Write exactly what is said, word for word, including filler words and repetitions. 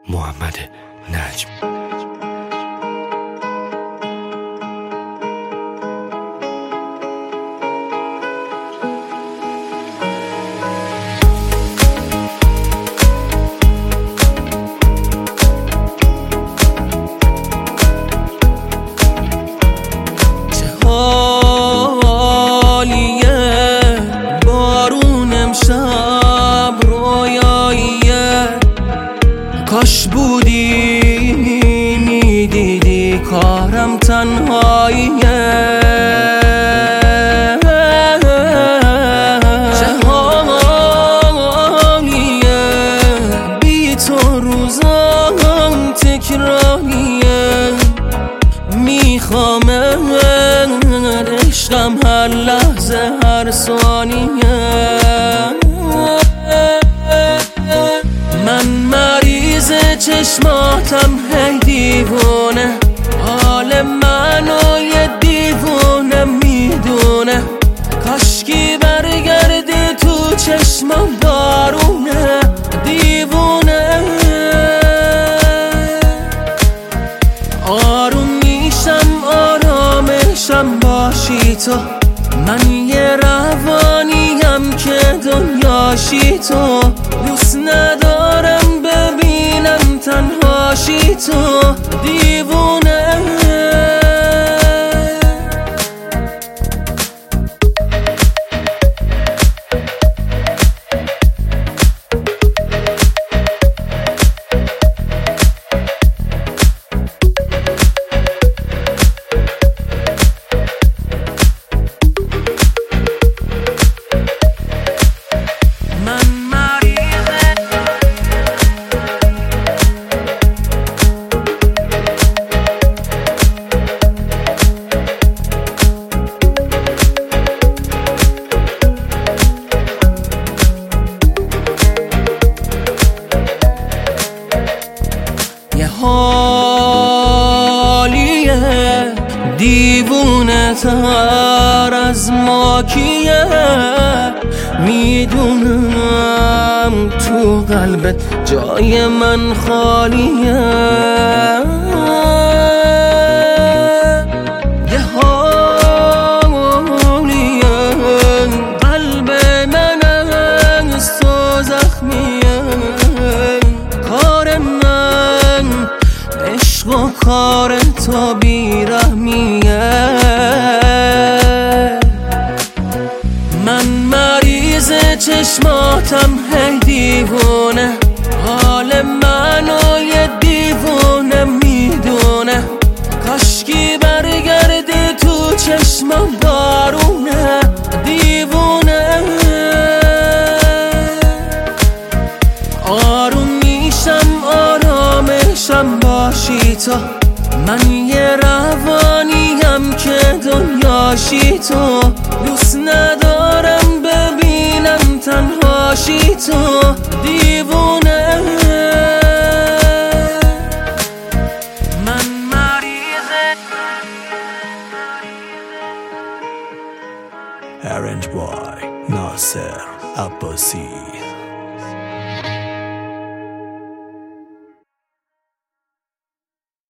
محمد نجم. کاش بودی میدیدی کارم تنهاییه، چه حالیه بی تو روزام تکراریه، میخوام عشقم هر لحظه هر ثانیه. من مریض چشماتم هی دیوونه، حال منو یه دیوونه میدونه، کاشکی برگردی تو چشمم بارونه دیوونه. آروم میشم آرامشم باشی تو، من یه روانیم که دنیاشی تو، دوست ندارم ببینم تنهاشی تو دیوونه. حالیه دیوونه تر از ما کیه، میدونم تو قلبت جای من خالیه. یه حالیه قلب من از تو زخمیه، کار من عشق و کار تو بیرحمیه. من مریض چشماتم هی دیوونه، حال منو یه دیوونه میدونه، کاشکی برگردی تو چشمم بارونه دیوونه. آروم میشم آرامشم باشی تو، من یه روانیم که دنیاشی تو، دوست ندارم ببینم تنهاشی تو دیوونه. من مریض Arranged by ناصر عباسی.